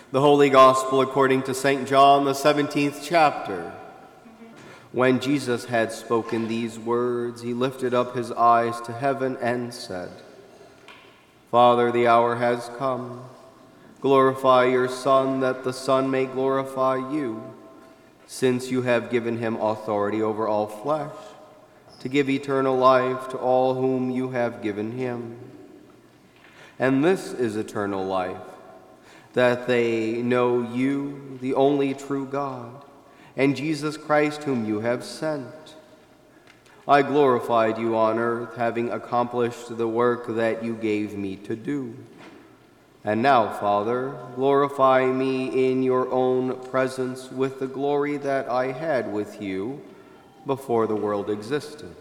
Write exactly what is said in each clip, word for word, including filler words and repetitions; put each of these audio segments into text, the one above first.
The Holy Gospel according to Saint John, the seventeenth chapter. When Jesus had spoken these words, he lifted up his eyes to heaven and said, Father, the hour has come. Glorify your Son, that the Son may glorify you, since you have given him authority over all flesh, to give eternal life to all whom you have given him. And this is eternal life, that they know you, the only true God, and Jesus Christ whom you have sent. I glorified you on earth, having accomplished the work that you gave me to do. And now, Father, glorify me in your own presence with the glory that I had with you before the world existed.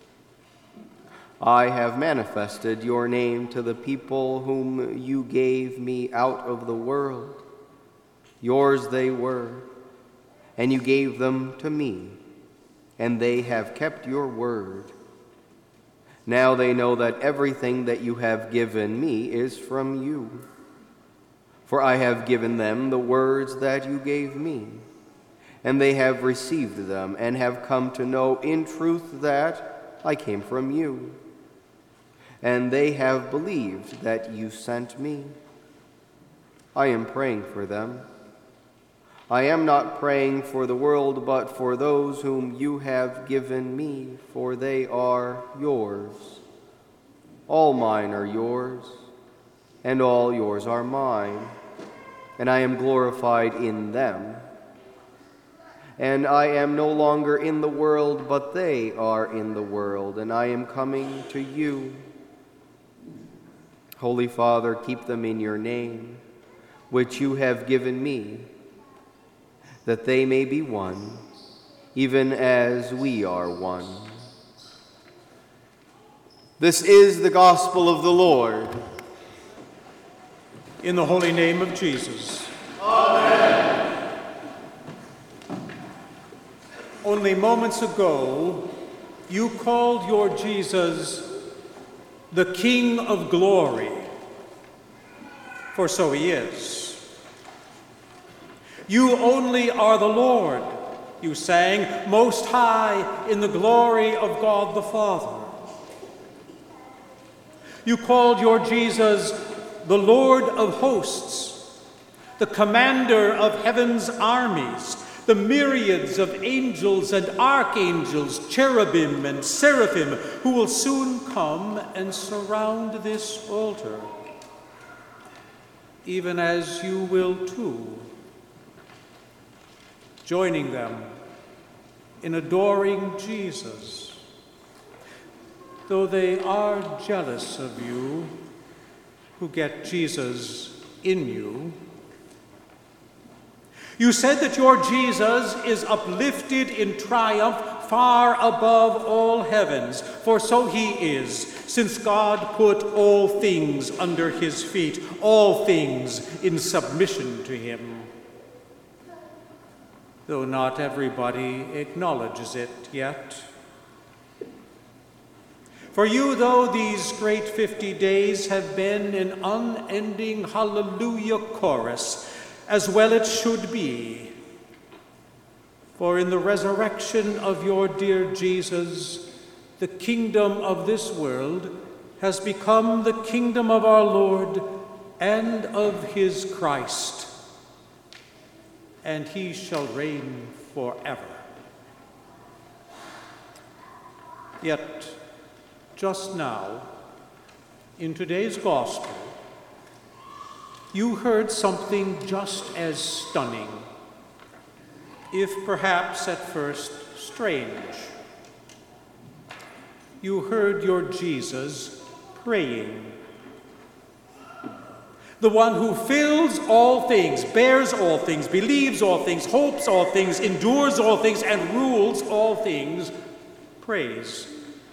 I have manifested your name to the people whom you gave me out of the world. Yours they were, and you gave them to me, and they have kept your word. Now they know that everything that you have given me is from you. For I have given them the words that you gave me, and they have received them and have come to know in truth that I came from you. And they have believed that you sent me. I am praying for them. I am not praying for the world, but for those whom you have given me, for they are yours. All mine are yours, and all yours are mine, and I am glorified in them. And I am no longer in the world, but they are in the world, and I am coming to you. Holy Father, keep them in your name, which you have given me, that they may be one, even as we are one. This is the gospel of the Lord. In the holy name of Jesus. Amen. Only moments ago, you called your Jesus the King of Glory, for so he is. You only are the Lord, you sang, most high in the glory of God the Father. You called your Jesus the Lord of hosts, the commander of heaven's armies, the myriads of angels and archangels, cherubim and seraphim, who will soon come and surround this altar, even as you will too, joining them in adoring Jesus, though they are jealous of you who get Jesus in you. You said that your Jesus is uplifted in triumph far above all heavens, for so he is, since God put all things under his feet, all things in submission to him. Though not everybody acknowledges it yet. For you, though, these great fifty days have been an unending hallelujah chorus, as well it should be. For in the resurrection of your dear Jesus, the kingdom of this world has become the kingdom of our Lord and of his Christ, and he shall reign forever. Yet, just now, in today's gospel, you heard something just as stunning, if perhaps at first strange. You heard your Jesus praying. The one who fills all things, bears all things, believes all things, hopes all things, endures all things, and rules all things, prays,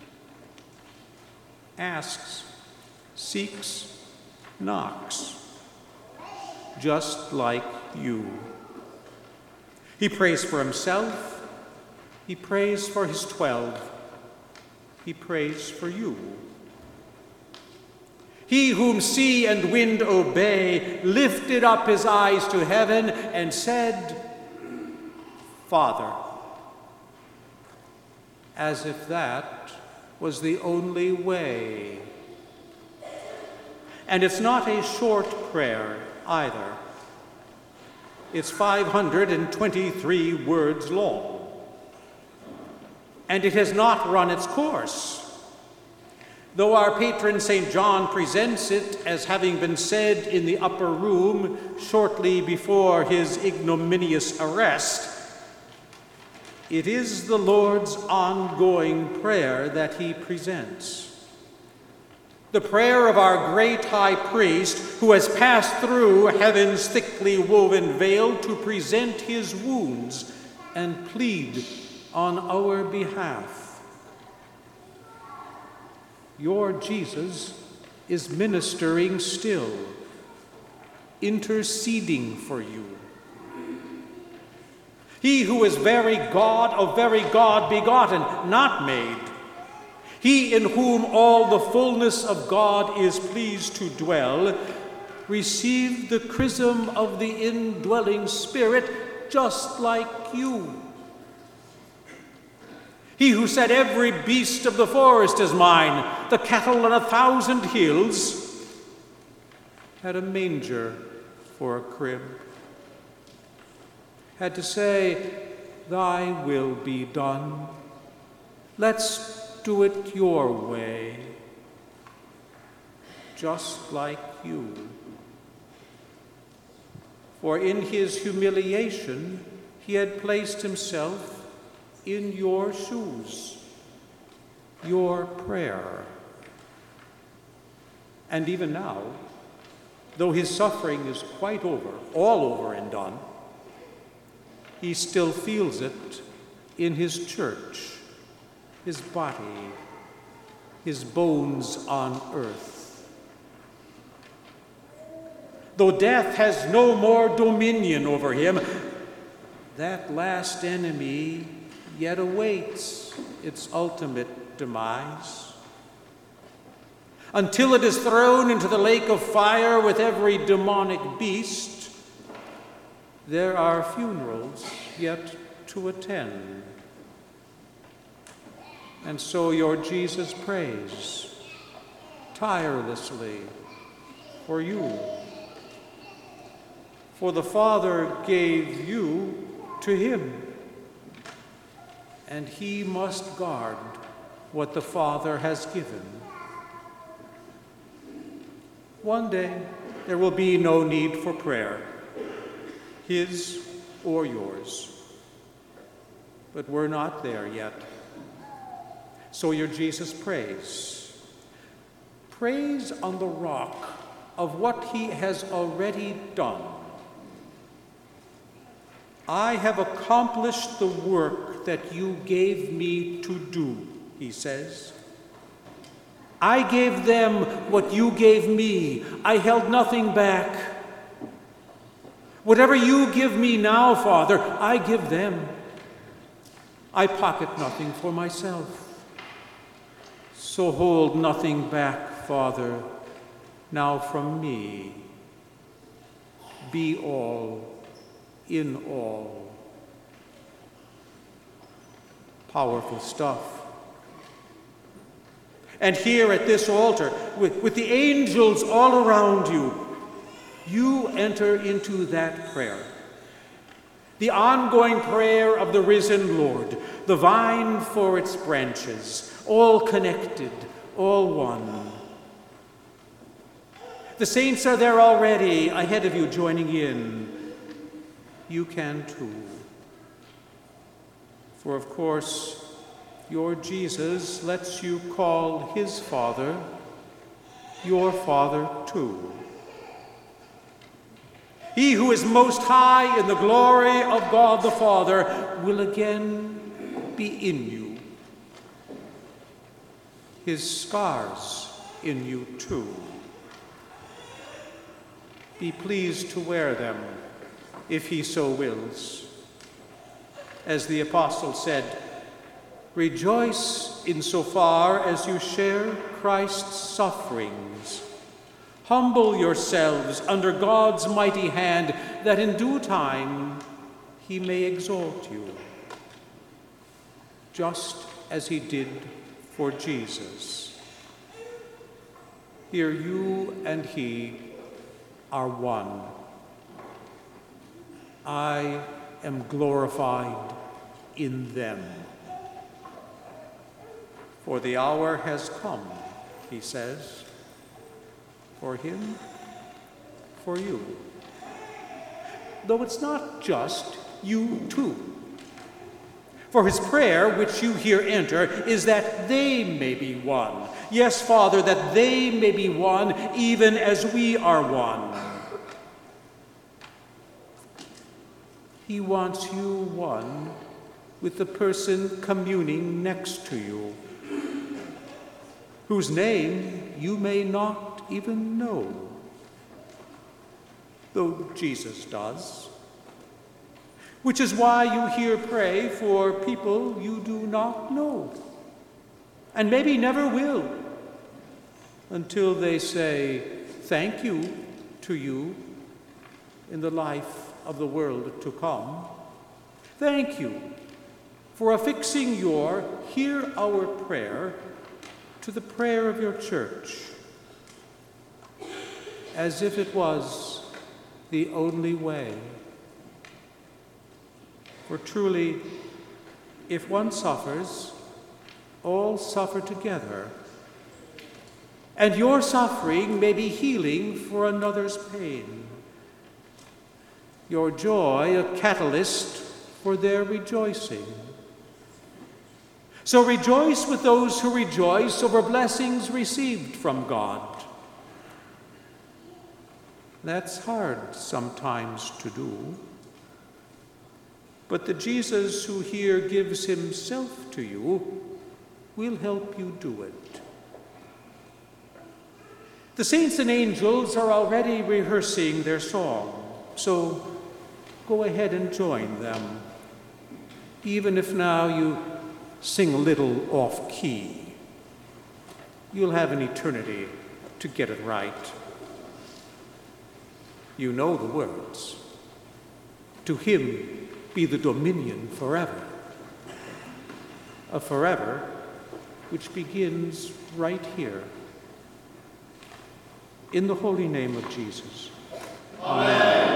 asks, seeks, knocks, just like you. He prays for himself, he prays for his twelve, he prays for you. He whom sea and wind obey lifted up his eyes to heaven and said, Father, as if that was the only way. And it's not a short prayer either. It's five hundred twenty-three words long. And it has not run its course. Though our patron Saint John presents it as having been said in the upper room shortly before his ignominious arrest, it is the Lord's ongoing prayer that he presents. The prayer of our great high priest who has passed through heaven's thickly woven veil to present his wounds and plead on our behalf. Your Jesus is ministering still, interceding for you. He who is very God of very God begotten, not made. He in whom all the fullness of God is pleased to dwell, received the chrism of the indwelling Spirit just like you. He who said, every beast of the forest is mine, the cattle on a thousand hills, had a manger for a crib. Had to say, thy will be done. Let's do it your way, just like you. For in his humiliation, he had placed himself in your shoes, your prayer. And even now, though his suffering is quite over, all over and done, he still feels it in his church, his body, his bones on earth. Though death has no more dominion over him, that last enemy yet awaits its ultimate demise. Until it is thrown into the lake of fire with every demonic beast, there are funerals yet to attend. And so your Jesus prays tirelessly for you. For the Father gave you to him, and he must guard what the Father has given. One day, there will be no need for prayer, his or yours. But we're not there yet. So your Jesus prays. Prays on the rock of what he has already done. I have accomplished the work that you gave me to do, he says. I gave them what you gave me. I held nothing back. Whatever you give me now, Father, I give them. I pocket nothing for myself. So hold nothing back, Father, now from me. Be all in all. Powerful stuff. And here at this altar, with, with the angels all around you, you enter into that prayer. The ongoing prayer of the risen Lord, the vine for its branches, all connected, all one. The saints are there already, ahead of you, joining in. You can too. For of course, your Jesus lets you call his Father your Father too. He who is most high in the glory of God the Father will again be in you. His scars in you too. Be pleased to wear them if he so wills. As the apostle said, rejoice insofar as you share Christ's sufferings Humble yourselves under God's mighty hand, that in due time he may exalt you, just as he did for Jesus. Here you and he are one. I am glorified in them. For the hour has come, he says, for him, for you. Though it's not just you too. For his prayer, which you here enter, is that they may be one. Yes, Father, that they may be one, even as we are one. He wants you one with the person communing next to you, whose name you may not even know, though Jesus does. Which is why you here pray for people you do not know, and maybe never will, until they say thank you to you in the life of the world to come. Thank you for affixing your "Hear our prayer" to the prayer of your church, as if it was the only way. For truly, if one suffers, all suffer together, and your suffering may be healing for another's pain, your joy a catalyst for their rejoicing. So rejoice with those who rejoice over blessings received from God. That's hard sometimes to do. But the Jesus who here gives himself to you will help you do it. The saints and angels are already rehearsing their song, so go ahead and join them, even if now you sing a little off-key. You'll have an eternity to get it right. You know the words. To him be the dominion forever. A forever which begins right here. In the holy name of Jesus. Amen.